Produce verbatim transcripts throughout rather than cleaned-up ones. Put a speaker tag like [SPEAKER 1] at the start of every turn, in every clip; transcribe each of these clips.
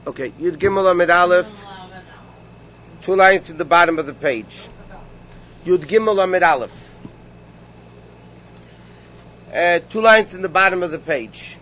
[SPEAKER 1] Okay, Yud Gimel Amid Aleph, two lines at the bottom of the page. Yud Gimel Amid Aleph. Uh, two lines in the bottom of the page.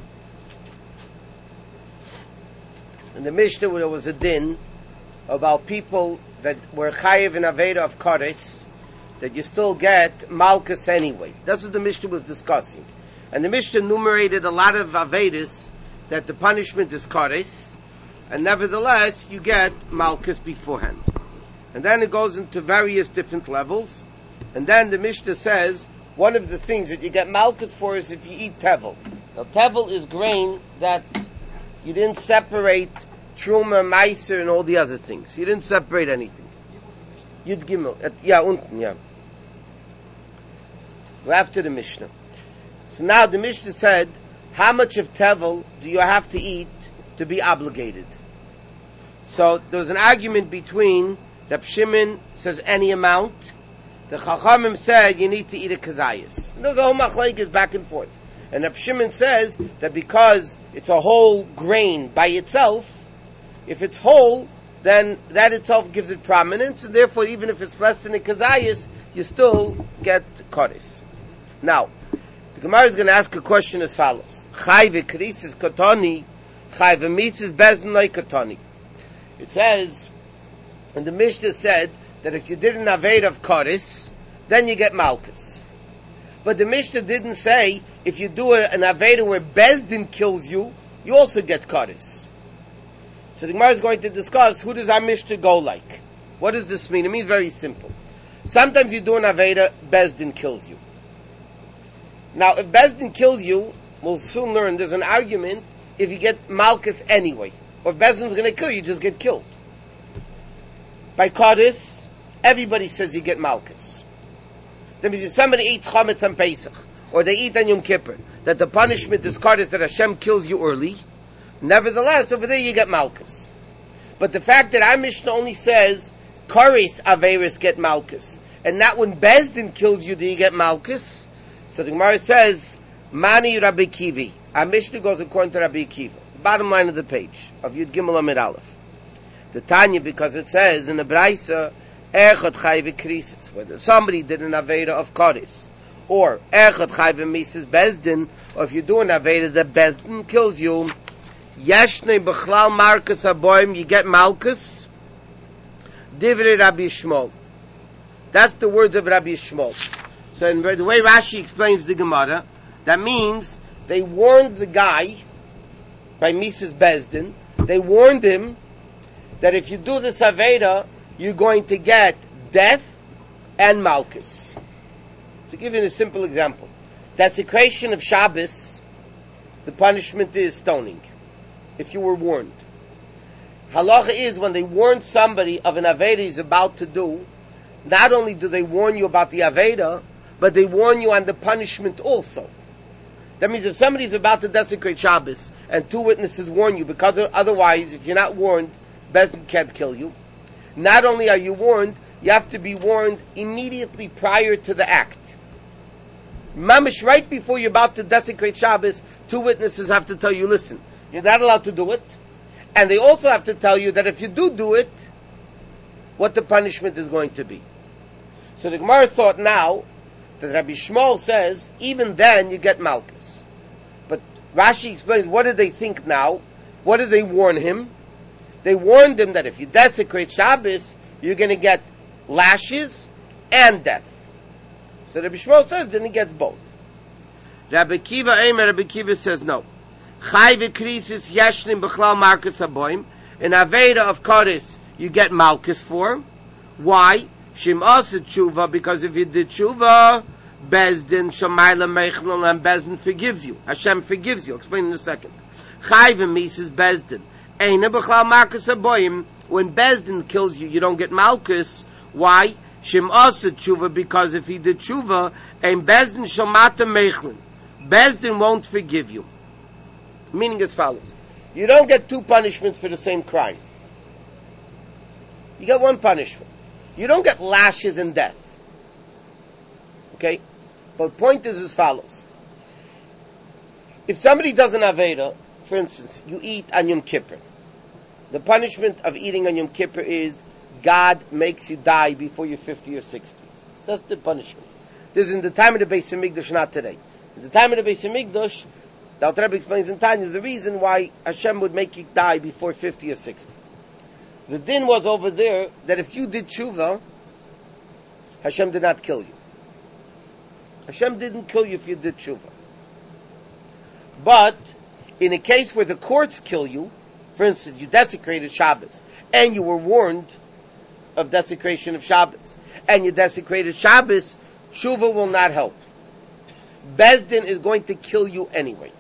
[SPEAKER 1] In the Mishnah, there was a din about people that were chayiv in Aveda of Kodesh, that you still get Malkus anyway. That's what the Mishnah was discussing. And the Mishnah enumerated a lot of Avedas that the punishment is Kodesh, and nevertheless you get Malkus beforehand. And then it goes into various different levels. And then the Mishnah says, one of the things that you get Malkus for is if you eat Tevel. Now Tevel is grain that you didn't separate Truma, Meiser, and all the other things. You didn't separate anything. Yud Gimel. Uh, yeah, unten, yeah. Go after the Mishnah. So now the Mishnah said, how much of Tevel do you have to eat to be obligated? So there was an argument between Reb Shimon says any amount. The Chachamim said you need to eat a kazayas. There was a whole machlekes back and forth. And Reb Shimon says that because it's a whole grain by itself, if it's whole, then that itself gives it prominence, and therefore even if it's less than a kazayas, you still get kodesh. Now, the Gemara is going to ask a question as follows: Chayve krisis katani, chayve mises bezin like katani. It says, and the Mishnah said that if you did an aved of kodesh, then you get malchus. But the Mishnah didn't say if you do a, an aved where bezdin kills you, you also get kodesh. So the Gemara is going to discuss who does our Mishnah go like. What does this mean? It means very simple. Sometimes you do an aveda, bezdin kills you. Now, if bezdin kills you, we'll soon learn there's an argument if you get malchus anyway. Or if bezdin's going to kill you, you just get killed. By Kodesh, everybody says you get malchus. That means if somebody eats chametz on Pesach, or they eat on Yom Kippur, that the punishment is Kodesh that Hashem kills you early, nevertheless, over there you get malchus. But the fact that our Mishnah only says Koris Averis get malchus, and not when bezdin kills you do you get malchus, so the Gemara says, Mani Rabbi Kivi. Our Mishnah goes according to Rabbi Kiva. The bottom line of the page of Yud Gimel Amid Aleph. The Tanya, because it says in the Braisa, Echad Chayve Krisis, whether somebody did an Aveda of Kodesh, or Echad Chayve Mises Bezdin, or if you do an Aveda that Bezdin kills you, Yeshne Bechlal Marcus Aboim, you get Malchus, Divrei Rabbi Shmuel. That's the words of Rabbi Shmuel. So in the way Rashi explains the Gemara, that means they warned the guy by Mises Bezdin, they warned him that if you do this Aveda, you're going to get death and Malchus. To give you a simple example, desecration of Shabbos, the punishment is stoning, if you were warned. Halacha is when they warn somebody of an Aveda he's about to do, not only do they warn you about the Aveda, but they warn you on the punishment also. That means if somebody's about to desecrate Shabbos and two witnesses warn you, because otherwise, if you're not warned, Bezdin can't kill you. Not only are you warned, you have to be warned immediately prior to the act. Mamish, right before you're about to desecrate Shabbos, two witnesses have to tell you, listen, you're not allowed to do it. And they also have to tell you that if you do do it, what the punishment is going to be. So the Gemara thought now, that Rabbi Shmuel says, even then you get Malchus. But Rashi explains, what did they think now? What did they warn him? They warned him that if you desecrate Shabbos, you're going to get lashes and death. So Rabbi Shmuel says, then he gets both. Rabbi Kiva Eimer, Rabbi Kiva says no. Chayve krisis yeshnim b'chlal Marcus Aboim. In Aveda of Kodesh, you get Malchus for. Why? Shim also tshuva, because if you did tshuva, Bezdin shamayla meichlon, and Bezdin forgives you. Hashem forgives you. I'll explain in a second. Chayve mises Bezdin. Eina b'chlal Marcus Aboim. When Bezdin kills you, you don't get Malchus. Why? Shim also tshuva, because if he did tshuva, ein Bezdin shamata meichlon. Bezdin won't forgive you. Meaning as follows: you don't get two punishments for the same crime. You get one punishment. You don't get lashes and death. Okay? But the point is as follows. If somebody does an Aveda, for instance, you eat on Yom Kippur, The punishment of eating on Yom Kippur is God makes you die before you're fifty or sixty. That's the punishment. This is in the time of the Beis Hamikdash, not today. In the time of the Beis Hamikdash, the Alter Rebbe explains in Tanya the reason why Hashem would make you die before fifty or sixty. The din was over there that if you did tshuva, Hashem did not kill you. Hashem didn't kill you if you did tshuva. But in a case where the courts kill you, for instance, you desecrated Shabbos, and you were warned of desecration of Shabbos, and you desecrated Shabbos, tshuva will not help. Beis Din is going to kill you anyway.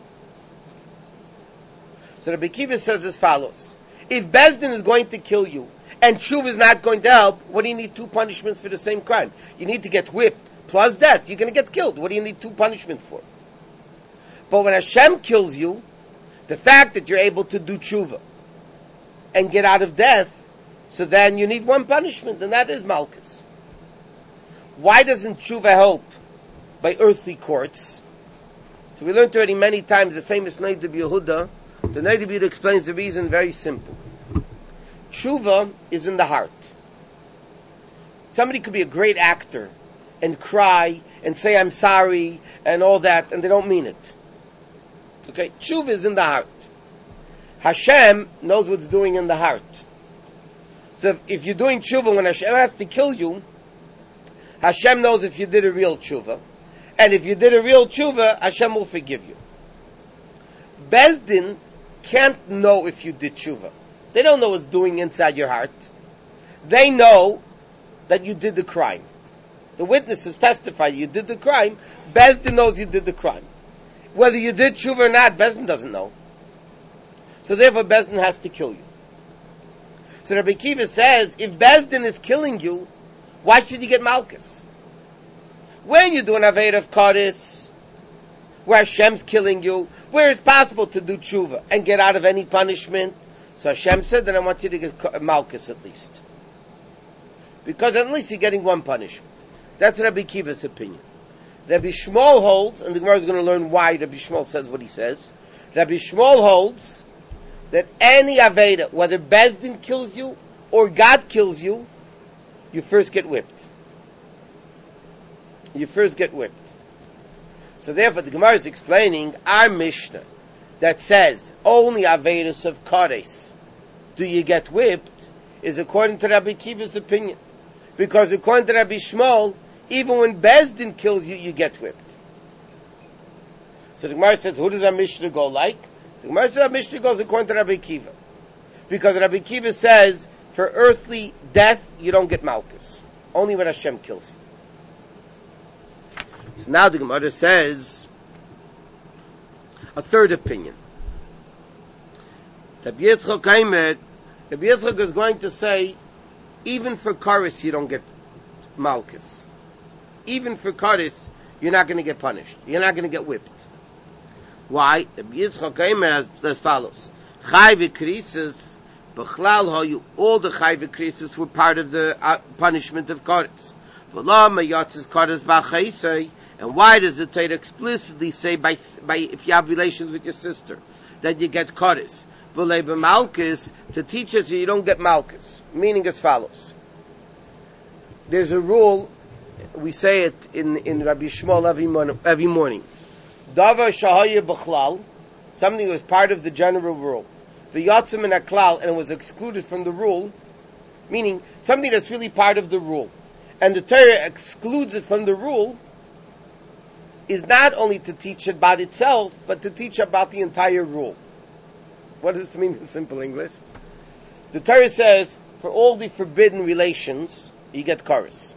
[SPEAKER 1] So Rabbi Akiva says as follows: if Beis Din is going to kill you, and tshuva is not going to help, what do you need two punishments for the same crime? You need to get whipped, plus death. You're going to get killed. What do you need two punishments for? But when Hashem kills you, the fact that you're able to do tshuva and get out of death, so then you need one punishment, and that is malchus. Why doesn't tshuva help by earthly courts? So we learned already many times the famous Noda B'Yehuda. The Noda B'Yehuda explains the reason very simple. Tshuva is in the heart. Somebody could be a great actor and cry and say I'm sorry and all that, and they don't mean it. Okay, tshuva is in the heart. Hashem knows what's doing in the heart. So if, if you're doing tshuva when Hashem has to kill you, Hashem knows if you did a real tshuva. And if you did a real tshuva, Hashem will forgive you. Beis Din can't know if you did tshuva. They don't know what's doing inside your heart. They know that you did the crime. The witnesses testify you did the crime. Beis Din knows you did the crime. Whether you did tshuva or not, Beis Din doesn't know. So therefore, Beis Din has to kill you. So Rabbi Akiva says, if Beis Din is killing you, why should you get malchus? When you do an Aved of Kodesh, where Hashem's killing you, where it's possible to do tshuva and get out of any punishment, so Hashem said, then I want you to get malchus at least. Because at least you're getting one punishment. That's Rabbi Akiva's opinion. Rabbi Shmuel holds, and the Gemara is going to learn why Rabbi Shmuel says what he says. Rabbi Shmuel holds that any Aveda, whether Beis Din kills you or God kills you, you first get whipped. You first get whipped. So therefore the Gemara is explaining our Mishnah that says only Avedas of Kodesh do you get whipped is according to Rabbi Akiva's opinion. Because according to Rabbi Shmuel, even when Beis Din kills you, you get whipped. So the Gemara says, who does our Mishnah go like? The Gemara says our Mishnah goes according to Rabbi Akiva. Because Rabbi Akiva says, for earthly death, you don't get malchus. Only when Hashem kills you. So now the Gemara says, a third opinion. Rabbi Yitzchak Aimer, Rabbi Yitzchak is going to say, even for Karis, you don't get malchus. Even for Karis, you're not going to get punished. You're not going to get whipped. Why? Rabbi Yitzchak Aimer as, as follows. Chai v'krisis, b'chlal hayu, all the chai v'krisis were part of the uh, punishment of Karis. V'la mayatzis Karis b'chaisei. And why does the Torah explicitly say by, by if you have relations with your sister that you get Karis? V'lei b'malchus, to teach us you don't get malchus. Meaning as follows. There's a rule, we say it in, in Rabbi Shmuel every morning, every morning. Davar shahaya b'chlal, something that was part of the general rule. V'yatzim in aklal, and it was excluded from the rule, meaning something that's really part of the rule. And the Torah excludes it from the rule, is not only to teach about itself, but to teach about the entire rule. What does this mean in simple English? The Torah says, for all the forbidden relations, you get Karis.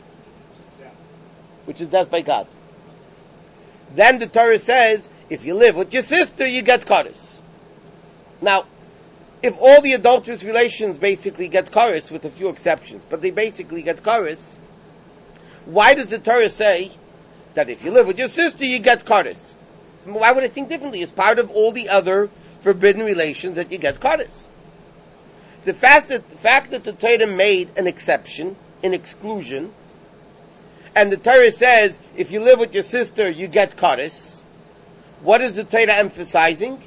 [SPEAKER 1] Which is death by God. Then the Torah says, if you live with your sister, you get Karis. Now, if all the adulterous relations basically get Karis, with a few exceptions, but they basically get Karis, why does the Torah say that if you live with your sister, you get Karis? Why would I think differently? It's part of all the other forbidden relations that you get Karis. The fact that, the fact that the Torah made an exception, an exclusion, and the Torah says, if you live with your sister, you get Karis, what is the Torah emphasizing?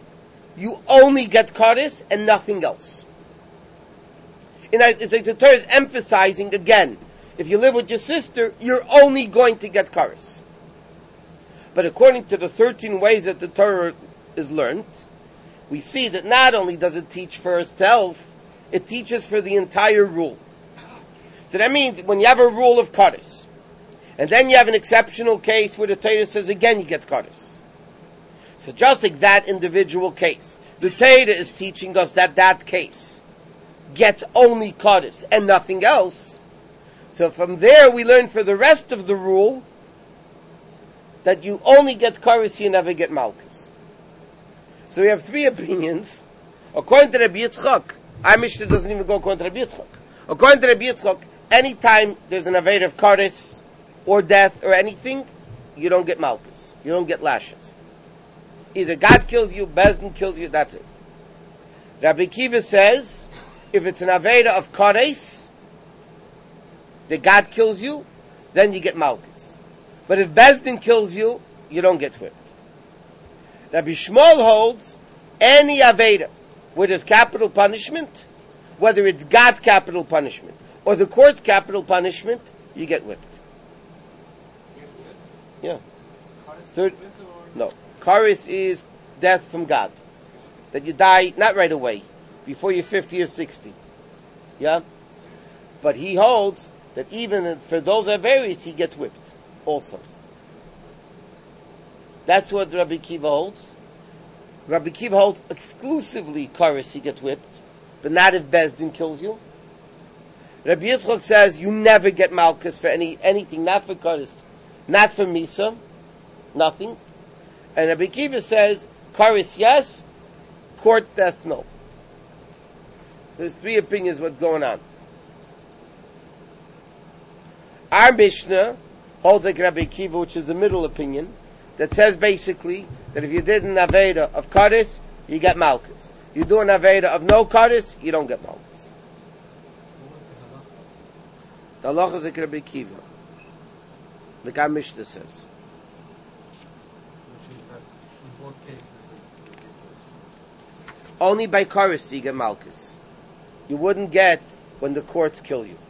[SPEAKER 1] you only get kares and nothing else. And it's like the Torah is emphasizing again, if you live with your sister, you're only going to get kares. But according to the thirteen ways that the Torah is learned, we see that not only does it teach for itself, it teaches for the entire rule. So that means when you have a rule of kares, and then you have an exceptional case where the Torah says again you get kares. So just like that individual case, the Torah is teaching us that that case gets only kares and nothing else. So from there we learn for the rest of the rule that you only get kares, you never get malchus. So we have three opinions. According to Rabbi Yitzchak, our Mishnah doesn't even go according to Rabbi Yitzchak. According to Rabbi Yitzchak, anytime there's an aved of kares or death or anything, you don't get malchus. You don't get lashes. Either God kills you, Bezdin kills you, that's it. Rabbi Kiva says, if it's an aveda of kares, that God kills you, then you get malchus. But if Bezdin kills you, you don't get whipped. Rabbi Shmuel holds any aveda where there's capital punishment, whether it's God's capital punishment or the court's capital punishment, you get whipped. Yeah. Third, no. Kares is death from God. That you die not right away, before you're fifty or sixty. Yeah? But he holds that even for those averis, he gets whipped also. That's what Rabbi Kiva holds. Rabbi Kiva holds exclusively kares, he gets whipped, but not if Bezdin kills you. Rabbi Yitzchak says you never get malchus for any anything, not for kares, not for misa, nothing. And Rabbi Kiva says kares yes, court death no. So there's three opinions what's going on. Our Mishnah holds like Rabbi Kiva, which is the middle opinion, that says basically that if you did an aveda of kares, you get malchus. You do an aveda of no kares, you don't get malchus. The halacha is like Rabbi Kiva, like our Mishnah says.
[SPEAKER 2] Which is that in both cases.
[SPEAKER 1] Only by kares do you get malchus. You wouldn't get when the courts kill you.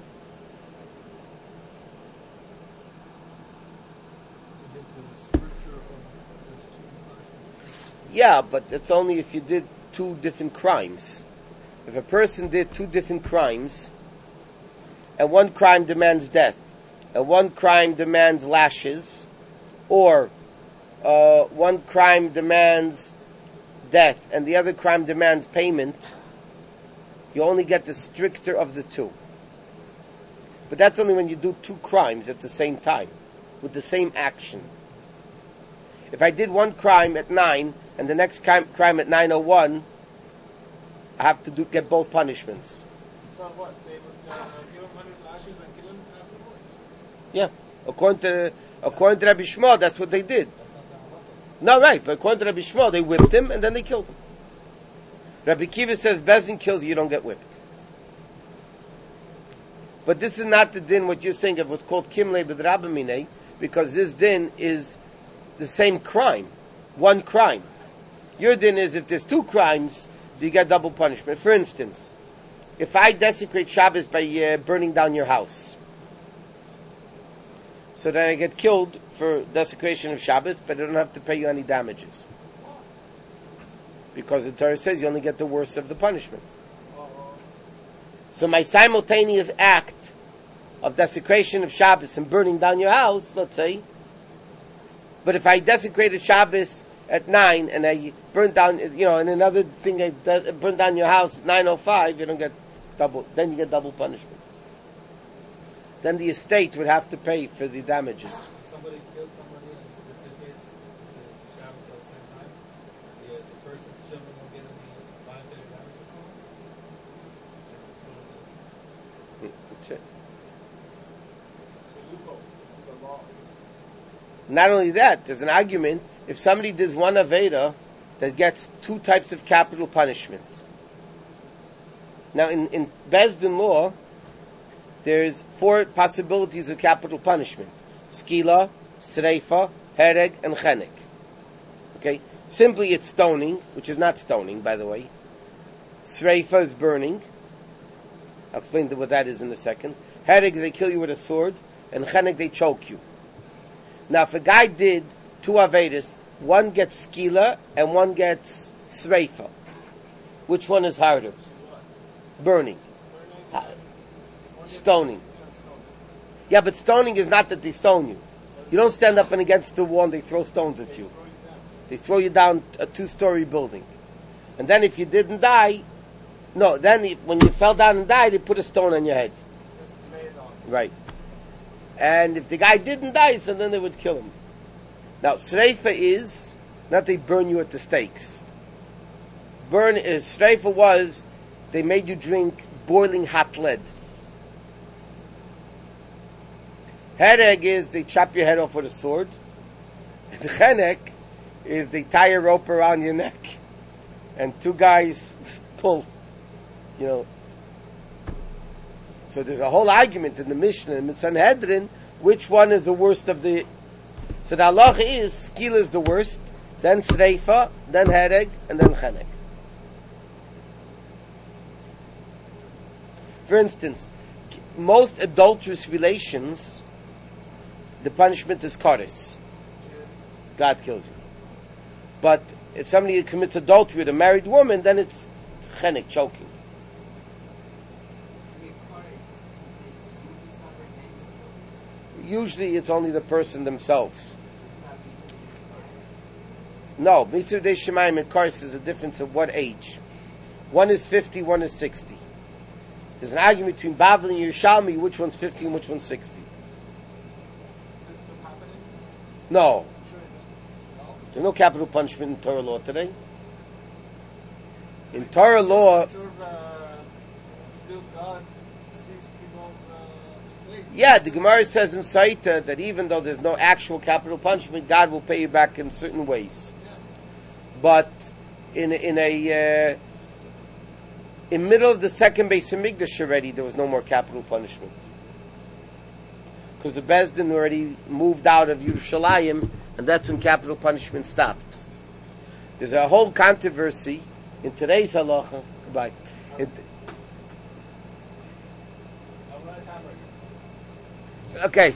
[SPEAKER 1] Yeah, but it's only if you did two different crimes. If a person did two different crimes, and one crime demands death, and one crime demands lashes, or uh, one crime demands death, and the other crime demands payment, you only get the stricter of the two. But that's only when you do two crimes at the same time, with the same action. If I did one crime at nine, and the next crime, crime at nine oh one, I have to do, get both punishments.
[SPEAKER 2] So what? They would uh, give him one hundred lashes and kill him afterwards?
[SPEAKER 1] Yeah. According to, according to Rabbi Shmuel, that's what they did. No, right. But according to Rabbi Shmuel, they whipped him and then they killed him. Rabbi Kiva says, Bezdin kills you, you don't get whipped. But this is not the din, what you're saying of what's called Kimle B'drabamine, because this din is the same crime. One crime. Your din is if there's two crimes, you get double punishment. For instance, if I desecrate Shabbos by uh, burning down your house, so then I get killed for desecration of Shabbos, but I don't have to pay you any damages. Because the Torah says you only get the worst of the punishments. So my simultaneous act of desecration of Shabbos and burning down your house, let's say, but if I desecrated Shabbos at nine and I burn down, you know, and another thing I de- burn down your house at nine oh five, you don't get double, then you get double punishment. Then the estate would have to pay for the damages.
[SPEAKER 2] If somebody kills somebody and desecrates Shabbos at the same time, the, the person's children won't get any voluntary damages from him?
[SPEAKER 1] That's it.
[SPEAKER 2] So you go, the laws.
[SPEAKER 1] Not only that, there's an argument, if somebody does one Aveda that gets two types of capital punishment. Now in, in Bezdin law, there's four possibilities of capital punishment. Skila, Sreifa, Hereg, and Chenek. Okay? simply it's stoning, which is not stoning, by the way. Sreifa is burning. I'll explain what that is in a second. Hereg, they kill you with a sword, and chenek, they choke you. Now, if a guy did two Avedas, one gets skila and one gets sreifa, which one is harder? Burning. Uh, stoning. Yeah, but stoning is not that they stone you. You don't stand up and against the wall and they throw stones at you. They throw you down a two-story building. And then if you didn't die, no, then if, when you fell down and died, they put a stone on your head. Right. And if the guy didn't die, so then they would kill him. Now, sreifa is, not they burn you at the stakes. Burn is, sreifa was, they made you drink boiling hot lead. Hereg is, they chop your head off with a sword. And the chenek is, they tie a rope around your neck. And two guys pull, you know. So there's a whole argument in the Mishnah and the Sanhedrin, which one is the worst of the... So the halacha is, skila is the worst, then sreifa, then hereg, and then chenek. For instance, most adulterous relations, the punishment is kares. God kills you. But if somebody commits adultery with a married woman, then it's chenek, choking. Usually it's only the person themselves. No, Mitzvah De Shemaim and Kares is a difference of what age. One is fifty, one is sixty. There's an argument between Bavli and Yerushalmi, which one's fifty and which one's sixty.
[SPEAKER 2] Is this still happening?
[SPEAKER 1] No.
[SPEAKER 2] Sure. No?
[SPEAKER 1] There's no capital punishment in Torah law today. In Torah law...
[SPEAKER 2] Sure, uh, still God sees people's uh, mistakes.
[SPEAKER 1] Yeah, the Gemara says in Saita that even though there's no actual capital punishment, God will pay you back in certain ways.
[SPEAKER 2] Yeah.
[SPEAKER 1] But in, in a... Uh, in middle of the second Beis Hamikdash already, there was no more capital punishment. Because the Bezdin already moved out of Yerushalayim, and that's when capital punishment stopped. There's a whole controversy in today's halacha. Goodbye. In, okay.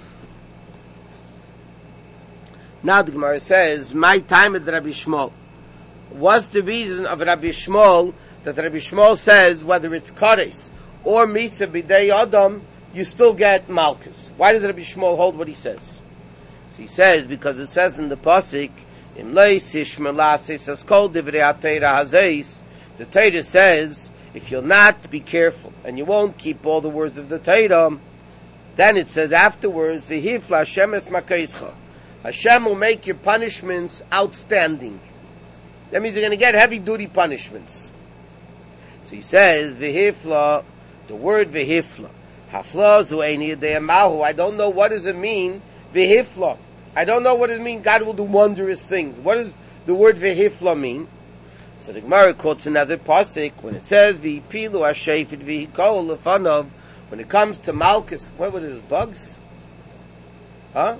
[SPEAKER 1] Now the Gemara says, my time at Rabbi Shmuel. What's the reason of Rabbi Shmuel that Rabbi Shmuel says whether it's kares or misa b'dei adam, you still get malchus? Why does Rabbi Shmuel hold what he says? So he says because it says in the pasuk, "Im leis ishmelasis askol divrei haTorah hazeis." The Torah says if you'll not be careful and you won't keep all the words of the Torah, then it says afterwards, "V'hifla Hashem es makaischa." Hashem will make your punishments outstanding. That means you're going to get heavy duty punishments. So he says, V'hifla, the word V'hifla, Hafla zu'eni yadei I don't know what does it mean, V'hifla. I don't know what does it mean, God will do wondrous things. What does the word V'hifla mean? So the Gemara quotes another pasuk, when it says, V'hipilu ha'shefet v'hikol lefanov, when it comes to Malchus, what were those, bugs? Huh?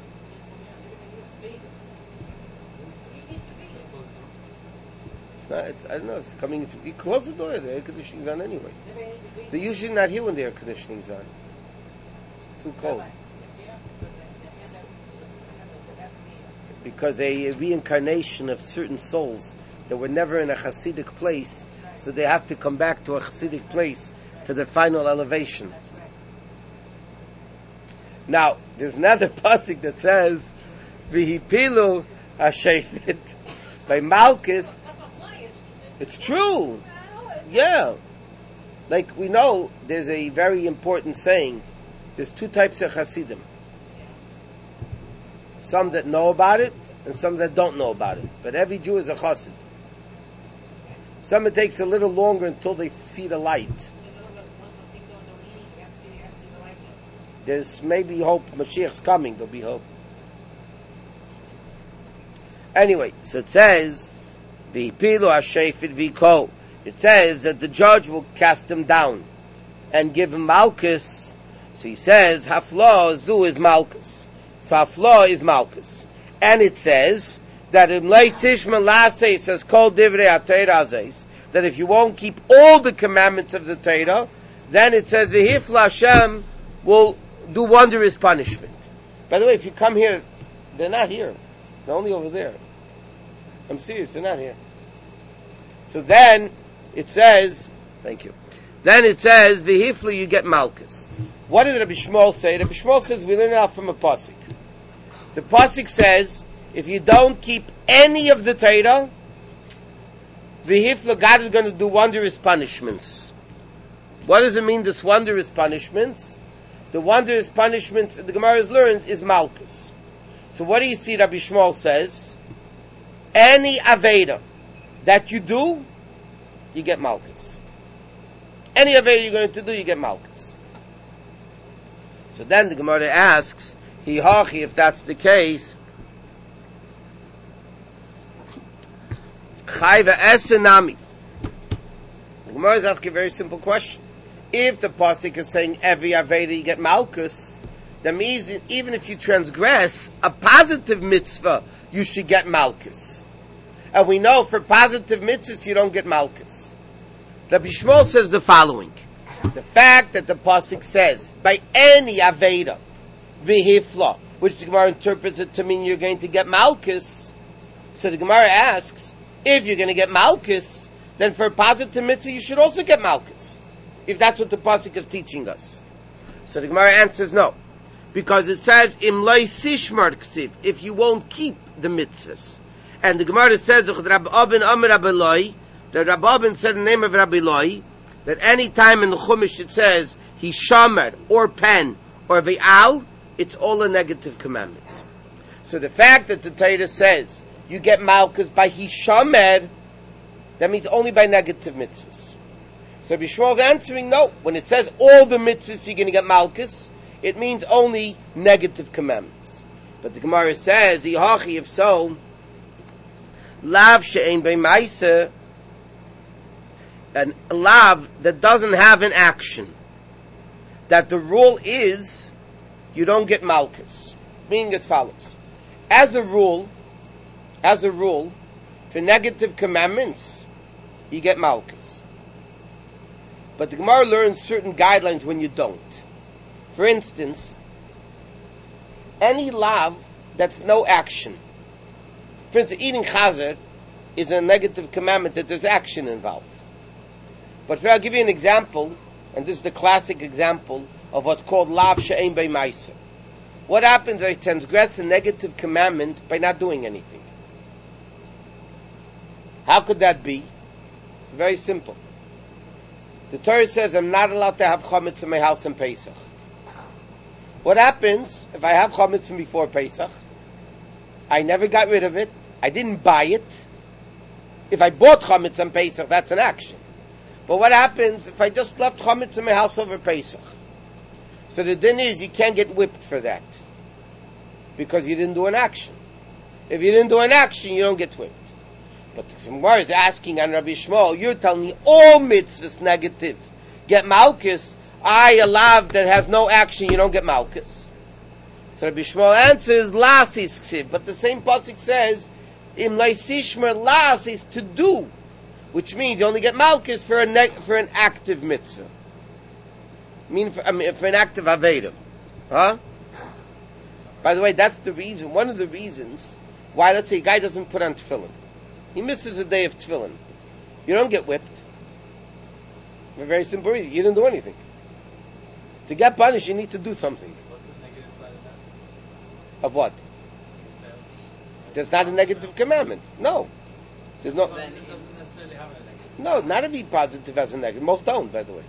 [SPEAKER 1] It's not, it's, I don't know, it's coming, if you close the door, the air conditioning's on anyway. They're usually not here when the air conditioning's on. It's too cold. Because a reincarnation of certain souls that were never in a Hasidic place, so they have to come back to a Hasidic place for their final elevation. Now, there's another pasuk that says, V'hipilu ha'shefet, by Malchus. It's true. Yeah. Like we know, there's a very important saying. There's two types of Hasidim. Some that know about it, and some that don't know about it. But every Jew is a Chassid. Some it takes a little longer until they see the light. There's maybe hope. Mashiach's coming. There'll be hope. Anyway, so it says, V'hipilu ha'shefet v'hikol. It says that the judge will cast him down and give him Malchus. So he says, Hafla zu is Malchus. So Hafla is Malchus. And it says, that in Lei Sishman last day says Kol Divrei HaTorah Zeis, that if you won't keep all the commandments of the Torah, then it says V'hifla Hashem will do wondrous punishment. By the way, if you come here, they're not here. They're only over there. I'm serious, they're not here. So then it says, thank you. Then it says V'hifla, you get Malchus. What did Rabbi Shmuel say? Rabbi Shmuel says we learn it out from a pasuk. The pasuk says, if you don't keep any of the Torah, V'hifla, God is going to do wondrous punishments. What does it mean, this wondrous punishments? The wondrous punishments the Gemara learns is Malchus. So what do you see Rabbi Shmuel says? Any Aveda that you do, you get Malchus. Any Aveda you're going to do, you get Malchus. So then the Gemara asks, Hi hachi, if that's the case, Chayva esenami. The Gemara is asking a very simple question. If the pasuk is saying every Aveda you get Malchus, that means even if you transgress a positive mitzvah, you should get Malchus. And we know for positive mitzvahs you don't get Malchus. Rabbi Shmuel says the following. The fact that the pasuk says, by any Aveda, v'hifla, which the Gemara interprets it to mean you're going to get Malchus, so the Gemara asks, if you're going to get Malchus, then for a positive mitzvah you should also get Malchus. If that's what the pasuk is teaching us. So the Gemara answers no. Because it says, Im loy sishmar ksiv, if you won't keep the mitzvahs. And the Gemara says, Rabbi Abin Amar Rabbi Loi, that Rabbi Abin said in the name of Rabbi Loi, that any time in the Chumash it says, he shamer, or pen, or ve'al, it's all a negative commandment. So the fact that the Torah says, you get Malchus by he shamer, that means only by negative mitzvahs. So Rabbi Shmuel is answering, no. When it says all the mitzvahs you're going to get Malchus, it means only negative commandments. But the Gemara says, Ihachi, if so, lav she'ein b'maisa, an lav that doesn't have an action, that the rule is you don't get Malchus. Meaning as follows. As a rule, as a rule, for negative commandments, you get Malchus. But the Gemara learns certain guidelines when you don't. For instance, any lav that's no action. For instance, eating chazer is a negative commandment that there's action involved. But I'll give you an example, and this is the classic example of what's called lav she'ein b'maisa. What happens if I transgress a negative commandment by not doing anything? How could that be? It's very simple. The Torah says I'm not allowed to have chametz in my house in Pesach. What happens if I have chametz from before Pesach? I never got rid of it. I didn't buy it. If I bought chametz on Pesach, that's an action. But what happens if I just left chametz in my house over Pesach? So the din is you can't get whipped for that. Because you didn't do an action. If you didn't do an action, you don't get whipped. But the Gemara is asking on Rabbi Shmuel, you're telling me all mitzvahs negative get Malchus. I, a lav that has no action, you don't get Malchus. So Rabbi Shmuel answers, las is ksiv. But the same pasuk says, im leisishmer las is to do. Which means you only get Malchus for a neg- for an active mitzvah. I mean, for, I mean, for an active Aveda. Huh? By the way, that's the reason, one of the reasons why, let's say, a guy doesn't put on tefillin. He misses a day of tefillin. You don't get whipped. For a very simple reason. You didn't do anything. To get punished, you need to do something.
[SPEAKER 2] What's the negative side of that?
[SPEAKER 1] Of what? There's not a negative commandment. No. There's no.
[SPEAKER 2] So it doesn't necessarily have a negative.
[SPEAKER 1] No, not every positive has a negative. Most don't, by the way.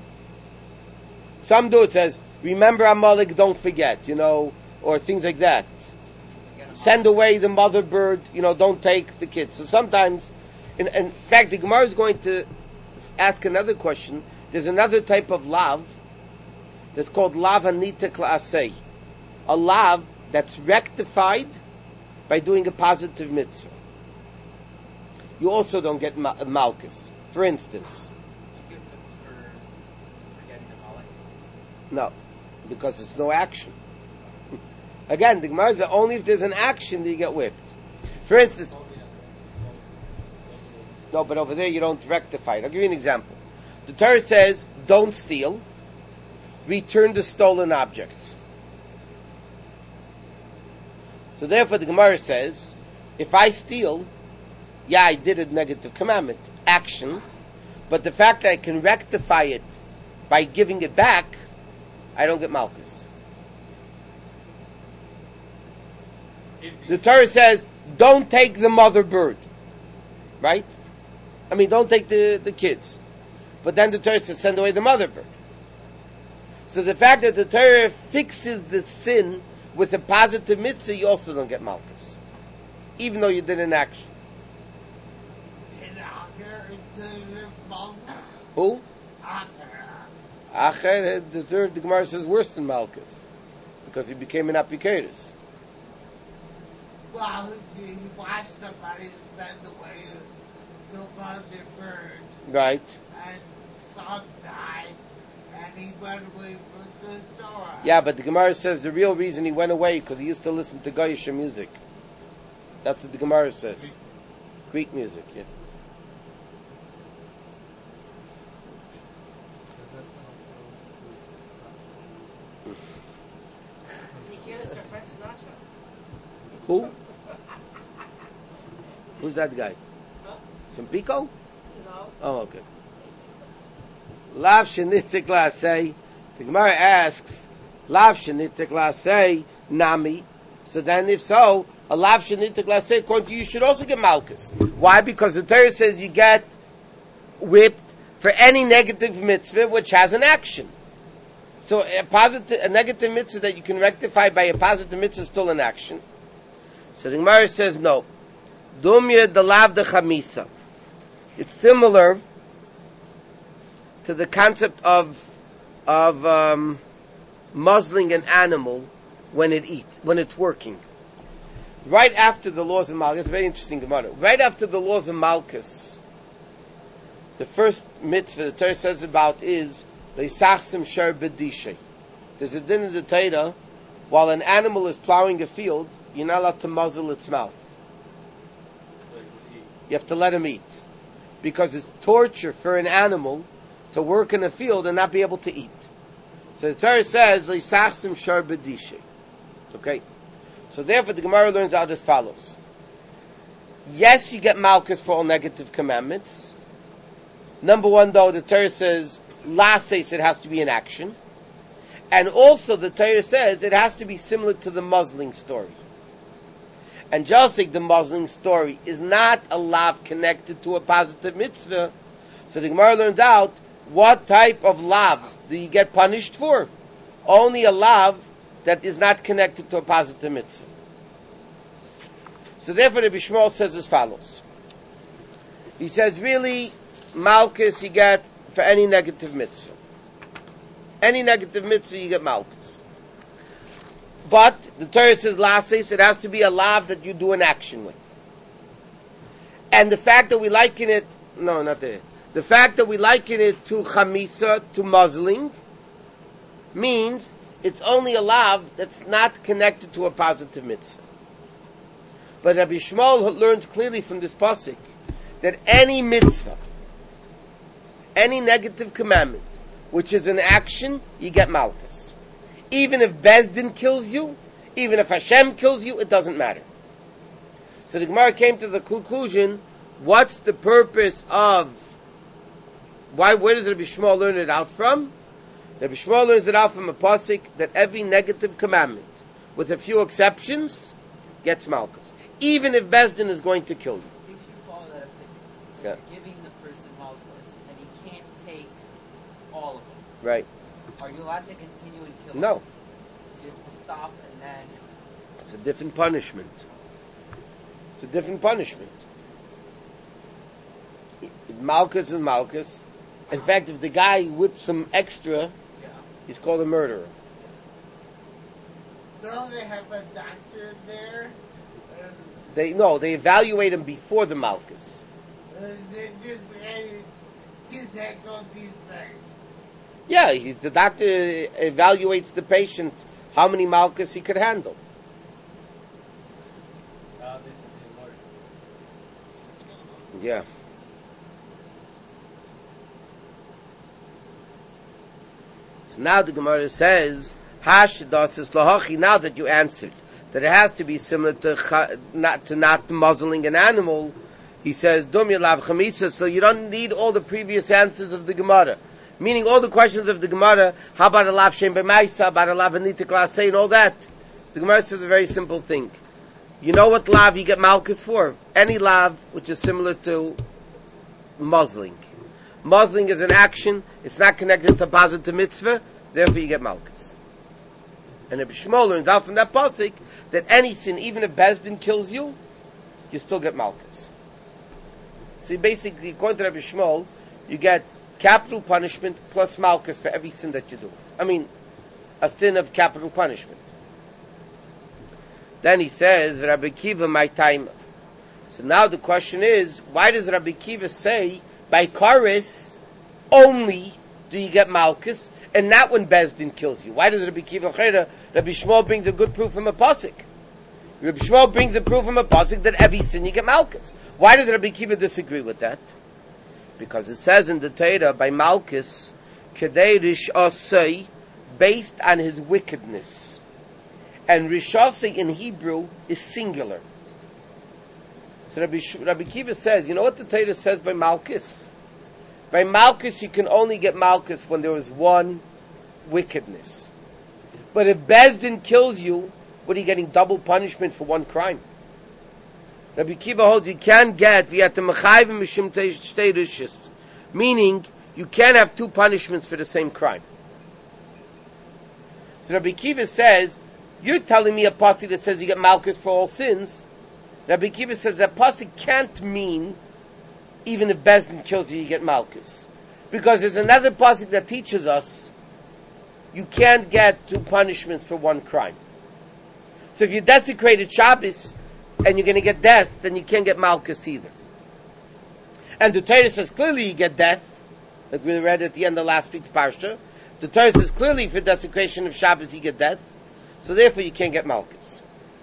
[SPEAKER 1] Some do. It says, remember Amalek, don't forget, you know, or things like that. Send away the mother bird, you know, don't take the kids. So sometimes, in, in fact, the Gemara is going to ask another question. There's another type of lav that's called lav hanita kla'asei. A lav that's rectified by doing a positive mitzvah. You also don't get ma- malchus. For instance.
[SPEAKER 3] You get whipped for forgetting the Malek?
[SPEAKER 1] No, because it's no action. Again, the Gemara is that only if there's an action do you get whipped. For instance,
[SPEAKER 2] Only
[SPEAKER 1] No, but over there you don't rectify it. I'll give you an example. The Torah says, don't steal, return the stolen object. So therefore the Gemara says, if I steal, yeah, I did a negative commandment, action, but the fact that I can rectify it by giving it back, I don't get malchus. The Torah says, don't take the mother bird. Right? I mean, don't take the, the kids. But then the Torah says, send away the mother bird. So the fact that the Torah fixes the sin with a positive mitzvah, you also don't get malchus. Even though you did an action. Who? Acher deserved, the Gemara says, worse than malchus. Because he became an apikaris.
[SPEAKER 4] Well, he watched somebody send away the mother bird.
[SPEAKER 1] Right.
[SPEAKER 4] And some died, and he went away from the Torah.
[SPEAKER 1] Yeah, but the Gemara says the real reason he went away because he used to listen to Goyish music. That's what the Gemara says. Greek, Greek music, yeah. Who? Who's that guy?
[SPEAKER 5] Huh?
[SPEAKER 1] Some Pico?
[SPEAKER 5] No.
[SPEAKER 1] Oh, okay. Lav shenitik lasei. The Gemara asks, Lav shenitik lasei nami. So then, if so, a lav shenitik lasei, according to you, you should also get malchus. Why? Because the Torah says you get whipped for any negative mitzvah which has an action. So a positive, a negative mitzvah that you can rectify by a positive mitzvah is still an action. So the Gemara says no. Dumya de lav de chamisa. It's similar to the concept of of um, muzzling an animal when it eats, when it's working. Right after the laws of Malchus, it's very interesting Gemara. Right after the laws of Malchus, the first mitzvah the Torah says about is leisachsim shar bedishay. There's a din in the Torah, while an animal is plowing a field, you're not allowed to muzzle its mouth. You have to let him eat. Because it's torture for an animal to work in a field and not be able to eat. So the Torah says, Leisachsim shar bedishay. Okay? So therefore the Gemara learns out as follows. Yes, you get malchus for all negative commandments. Number one, though, the Torah says, La says it has to be an action. And also the Torah says it has to be similar to the muzzling story. And just like the muzzling story is not a lav connected to a positive mitzvah, so the Gemara learned out what type of lavs do you get punished for? Only a lav that is not connected to a positive mitzvah. So therefore the Bishmol says as follows. He says really, malchus you get for any negative mitzvah. Any negative mitzvah you get malchus. But the Torah says, "Lasis," it has to be a lav that you do an action with. And the fact that we liken it, no, not there. The fact that we liken it to chamisa, to muzzling, means it's only a lav that's not connected to a positive mitzvah. But Rabbi Shmuel learns clearly from this pasuk that any mitzvah, any negative commandment, which is an action, you get malchus. Even if Bezdin kills you, even if Hashem kills you, it doesn't matter. So the Gemara came to the conclusion, what's the purpose of, why, where does Rabbi Shmuel learn it out from? Rabbi Shmuel learns it out from a pasuk that every negative commandment, with a few exceptions, gets malchus. Even if Bezdin is going to kill you.
[SPEAKER 3] If you follow that opinion,
[SPEAKER 1] Yeah.
[SPEAKER 3] you're giving the person malchus and he can't take all of them.
[SPEAKER 1] Right.
[SPEAKER 3] Are you allowed to continue and kill
[SPEAKER 1] No.
[SPEAKER 3] him? So you have to stop and then...
[SPEAKER 1] It's a different punishment. It's a different punishment. Malchus is Malchus. In fact, if the guy whips him extra,
[SPEAKER 3] Yeah.
[SPEAKER 1] he's called a murderer.
[SPEAKER 4] Don't they have a doctor there? Uh,
[SPEAKER 1] They no, they evaluate him before the Malchus.
[SPEAKER 4] uh, they just uh, you take all these things.
[SPEAKER 1] Yeah, he, the doctor evaluates the patient how many Malchus he could handle.
[SPEAKER 2] Uh, this is the word.
[SPEAKER 1] Yeah. So now the Gemara says, Hash dasis lahachi, now that you answered, that it has to be similar to not, to not muzzling an animal, he says, Dum yalav chamisa, so you don't need all the previous answers of the Gemara. Meaning all the questions of the Gemara, how about a lav shem b'maisa, about a lav anitik lasei, and all that. The Gemara says a very simple thing. You know what lav you get malchus for? Any lav which is similar to muzzling. Muzzling is an action, it's not connected to positive mitzvah, therefore you get malchus. And Rabbi Shmuel learns out from that pasuk that any sin, even if Bezdin kills you, you still get malchus. So basically, according to Rabbi Shmuel, you get capital punishment plus malchus for every sin that you do. I mean, a sin of capital punishment. Then he says, Rabbi Kiva, my time. So now the question is, why does Rabbi Kiva say, by Karis, only do you get malchus, and not when Bezdin kills you? Why does Rabbi Kiva Chayra? Rabbi Shmuel brings a good proof from a pasuk. Rabbi Shmuel brings a proof from a pasuk that every sin you get malchus. Why does Rabbi Kiva disagree with that? Because it says in the Torah, by malchus, kedei rishasei, based on his wickedness. And rishasei in Hebrew is singular. So Rabbi, Rabbi Kiva says, you know what the Torah says by malchus? By malchus you can only get malchus when there was one wickedness. But if Bezdin kills you, what are you getting? Double punishment for one crime. Rabbi Kiva holds you can get meaning you can't have two punishments for the same crime. So Rabbi Kiva says, you're telling me a pasuk that says you get malchus for all sins. Rabbi Kiva says that pasuk can't mean even if Bezdin kills you, you get malchus. Because there's another pasuk that teaches us you can't get two punishments for one crime. So if you desecrated Shabbos and you're going to get death, then you can't get malchus either. And the Torah says clearly you get death, like we read at the end of last week's parsha. The Torah says clearly for desecration of Shabbos you get death, so therefore you can't get malchus.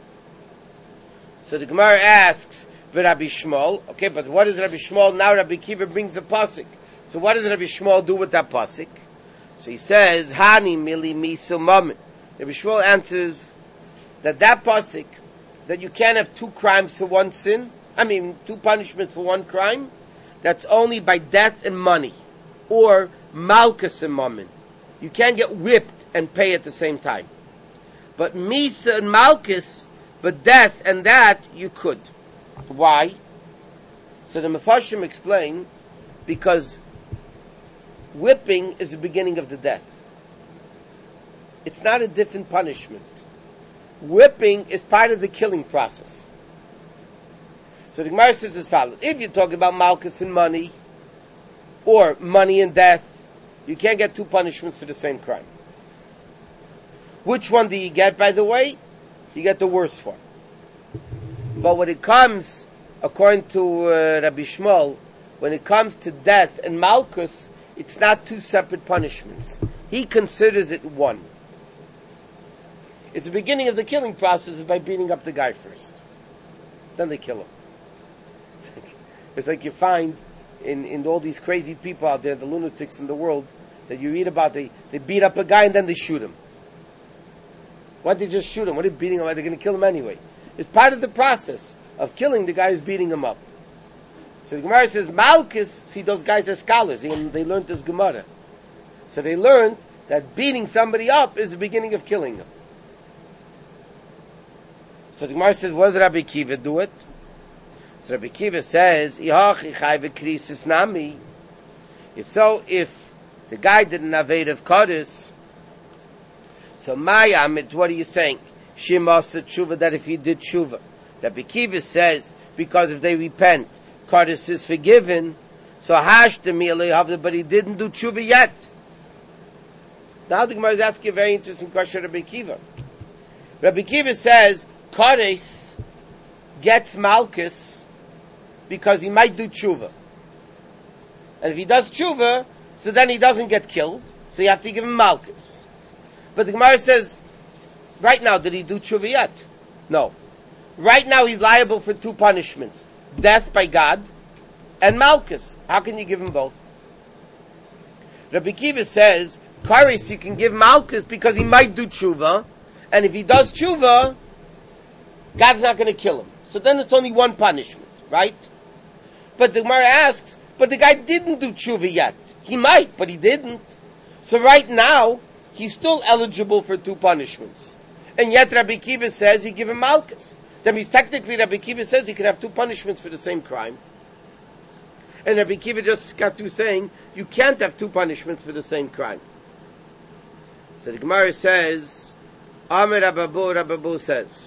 [SPEAKER 1] So the Gemara asks, Rabbi Shmuel, okay, but what does Rabbi Shmuel, now Rabbi Kiva brings the pasuk. So what does Rabbi Shmuel do with that pasuk? So he says, Hani mili misil moment. Rabbi Shmuel answers that that pasuk, that you can't have two crimes for one sin, I mean, two punishments for one crime, that's only by death and money, or malchus and mammon. You can't get whipped and pay at the same time. But misa and malchus, but death and that, you could. Why? So the Mefarshim explain, because whipping is the beginning of the death. It's not a different punishment. Whipping is part of the killing process. So the Gemara says as follows. If you're talking about malchus and money, or money and death, you can't get two punishments for the same crime. Which one do you get, by the way? You get the worst one. But when it comes, according to uh, Rabbi Shmuel, when it comes to death and malchus, it's not two separate punishments. He considers it one. It's the beginning of the killing process by beating up the guy first. Then they kill him. It's like, it's like you find in, in all these crazy people out there, the lunatics in the world, that you read about, they, they beat up a guy and then they shoot him. Why did they just shoot him? What are they beating him? Why are they going to kill him anyway? It's part of the process of killing the guy who's beating him up. So the Gemara says, Malchus, see, those guys are scholars. They, they learned this Gemara. So they learned that beating somebody up is the beginning of killing them. So the Gemara says, what does Rabbi Kiva do it? So Rabbi Kiva says, if so, if the guy did an Aved of Kodesh, so Mayamit, what are you saying? Shimasa tshuva, that if he did tshuva. Rabbi Kiva says, because if they repent, Kodesh is forgiven, so Hashtami, but he didn't do tshuva yet. Now the Gemara is asking a very interesting question to Rabbi Kiva. Rabbi Kiva says, Kodesh gets malchus because he might do tshuva. And if he does tshuva, so then he doesn't get killed, so you have to give him malchus. But the Gemara says, right now, did he do tshuva yet? No. Right now he's liable for two punishments. Death by God and malchus. How can you give him both? Rabbi Kiva says, Karis, you can give Malkus because he might do tshuva, and if he does tshuva, God's not going to kill him. So then it's only one punishment, right? But the Gemara asks, but the guy didn't do tshuva yet. He might, but he didn't. So right now, he's still eligible for two punishments. And yet Rabbi Kiva says he give him Malkus. That means technically Rabbi Kiva says he could have two punishments for the same crime. And Rabbi Kiva just got through saying you can't have two punishments for the same crime. So the Gemara says, Amir Rababu, Rababu says,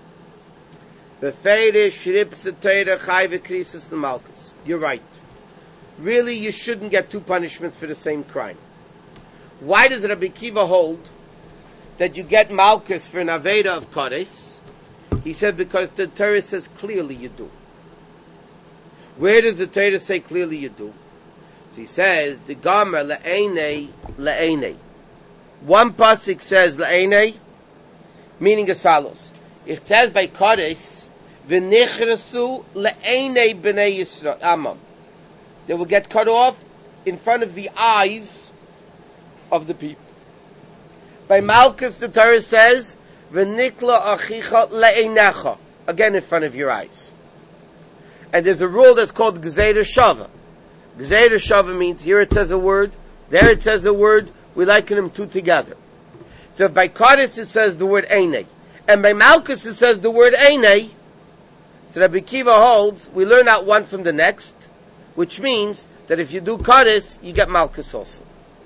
[SPEAKER 1] you're right. Really, you shouldn't get two punishments for the same crime. Why does Rabbi Kiva hold that you get Malkus for an Aveda of Kodesh? He said because the Torah says clearly you do. Where does the Torah say clearly you do? So he says, the Gomer le'enei le'enei. One pasuk says le'enei, meaning as follows. It says by Kodesh, v'nichrasu le'enei b'nei Yisrael, Amam. They will get cut off in front of the eyes of the people. By Malkus, the Torah says, v'nikla achicha le'einecha. Again, in front of your eyes. And there's a rule that's called Gzeira Shava. Gzeira Shava means here it says a word, there it says a word, we liken them two together. So by Kodesh it says the word Einei. And by Malkus it says the word Einei. So Rabbi Kiva holds, we learn out one from the next, which means that if you do Kodesh, you get Malkus also.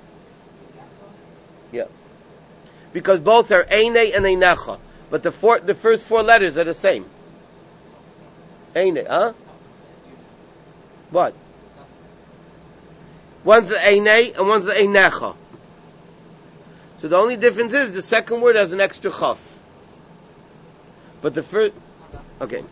[SPEAKER 1] Yeah. Because both are Einei and Einecha. But the four, the first four letters are the same. Einei, huh? What? One's the Einei and one's the Einecha. So the only difference is the second word has an extra chaf. But the first, okay.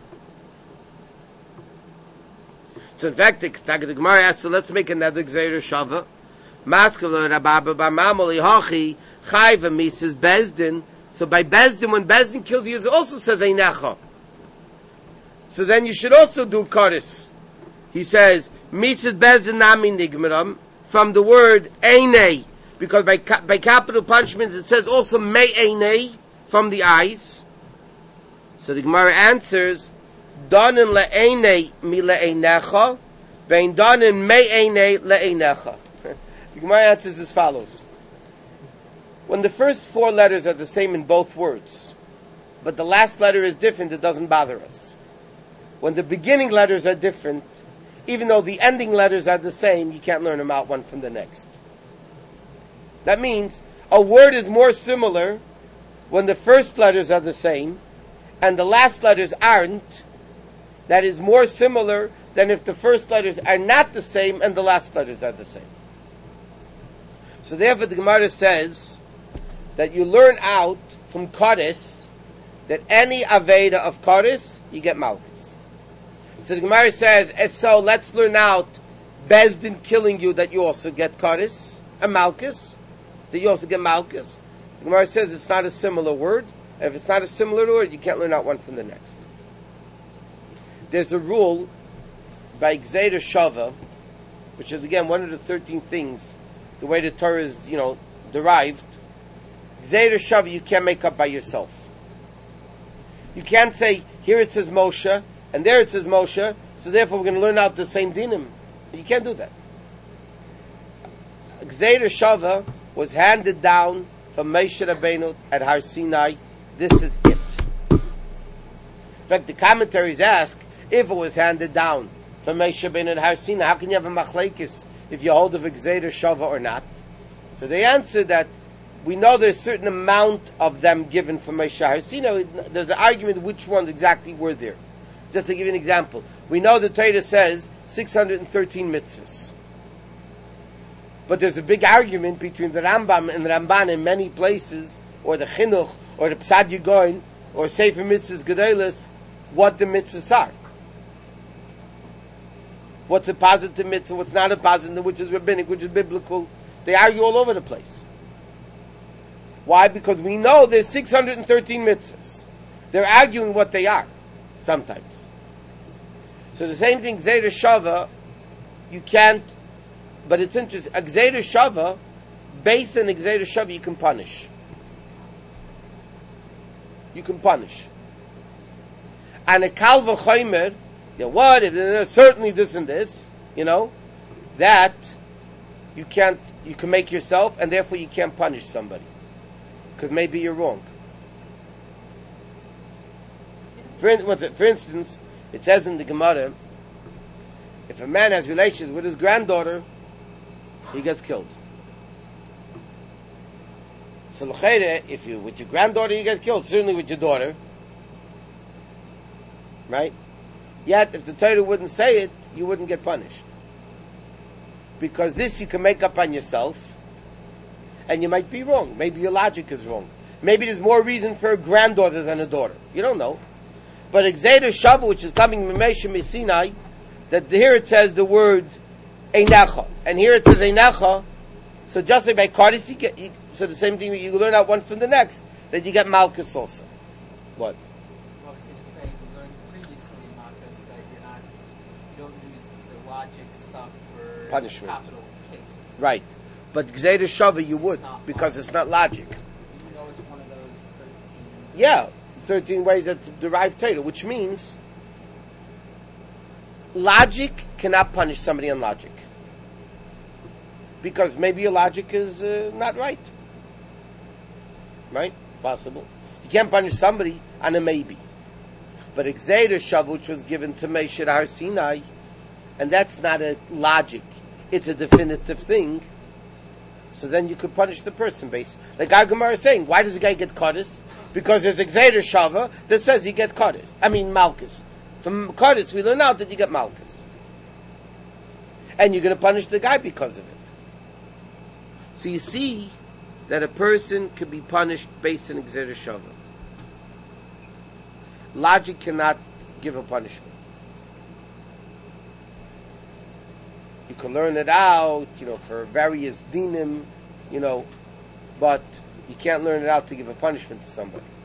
[SPEAKER 1] So in fact, the, the Gemara asks, so let's make another Gzeira Shava. Maskala Rababa Bamamoli Hachi Chayva Mises Bezdin. So by Bezdin, when Bezdin kills you, it also says Einecha. So then you should also do Kodesh. He says, Mises Bezdin Nami Nigmaram, from the word Einei. Because by by capital punishment it says also me einei, from the eyes. So the Gemara answers, Danin le'einei mi le'einecha, vein danin me einei le'einecha. The Gemara answers as follows. When the first four letters are the same in both words, but the last letter is different, it doesn't bother us. When the beginning letters are different, even though the ending letters are the same, you can't learn them out one from the next. That means a word is more similar when the first letters are the same and the last letters aren't. That is more similar than if the first letters are not the same and the last letters are the same. So therefore the Gemara says that you learn out from Kodesh that any Aveda of Kodesh, you get Malkus. So the Gemara says, and so let's learn out Bezdin killing you that you also get Kodesh and Malkus. That you also get Malkus. The Gemara says it's not a similar word. If it's not a similar word, you can't learn out one from the next. There's a rule by Gzeira Shava, which is again one of the thirteen things, the way the Torah is, you know, derived. Gzeira Shava you can't make up by yourself. You can't say, here it says Moshe, and there it says Moshe, so therefore we're going to learn out the same dinim. You can't do that. Gzeira Shava was handed down from Moshe Rabbeinu at Har Sinai. This is it. In fact, the commentaries ask, if it was handed down from Moshe Rabbeinu at Har Sinai, how can you have a machlekes if you hold of a Gzeira Shava or not? So they answer that we know there's a certain amount of them given from Moshe Har Sinai. There's an argument which ones exactly were there. Just to give you an example, we know the Torah says six hundred thirteen mitzvahs. But there's a big argument between the Rambam and the Ramban in many places, or the Chinuch, or the Psad Yigoin, or Sefer Mitzvahs Gedolos, what the mitzvahs are. What's a positive mitzvah, what's not a positive, which is rabbinic, which is biblical. They argue all over the place. Why? Because we know there's six hundred thirteen mitzvahs. They're arguing what they are, sometimes. So the same thing, Gzeira Shava, you can't. But it's interesting. A Gzeira Shava, based on Gzeira Shava, you can punish. You can punish. And a Kal V'chomer, you know, what, if there's certainly this and this, you know, that you can't, you can make yourself, and therefore you can't punish somebody. Because maybe you're wrong. For, in, for instance, it says in the Gemara, if a man has relations with his granddaughter, he gets killed. So l'cheire, if you with your granddaughter you get killed, certainly with your daughter, right? Yet, if the Torah wouldn't say it, you wouldn't get punished, because this you can make up on yourself, and you might be wrong. Maybe your logic is wrong. Maybe there's more reason for a granddaughter than a daughter. You don't know. But Gzeira Shava, which is coming from Moshe Sinai, that here it says the word Einecha, and here it says Einecha. So just like by Kardis, you get, you, so the same thing, you learn out one from the next, that you get Malchus also. What?
[SPEAKER 3] Well, I was going to say, we learned previously in Malchus that you're not, you don't use the logic stuff for
[SPEAKER 1] punishment.
[SPEAKER 3] Capital cases.
[SPEAKER 1] Right. But Gzeira Shava you would,
[SPEAKER 3] It's not
[SPEAKER 1] because
[SPEAKER 3] logic.
[SPEAKER 1] it's not logic.
[SPEAKER 3] Even though it's one of those thirteen.
[SPEAKER 1] Yeah, thirteen ways that derive Torah, which means logic cannot punish somebody on logic. Because maybe your logic is uh, not right. Right? Possible. You can't punish somebody on a maybe. But Gzeira Shava, which was given to Moshe at Har Sinai, and that's not a logic, it's a definitive thing, so then you could punish the person based. Like our Gemara is saying, why does the guy get Kodesh? Because there's a Gzeira Shava that says he gets Kodesh. I mean Malchus. From Kodesh we learn out that you get Malchus. And you're going to punish the guy because of it. So you see that a person can be punished based on Gzeira Shava. Logic cannot give a punishment. You can learn it out, you know, for various dinim, you know, but you can't learn it out to give a punishment to somebody.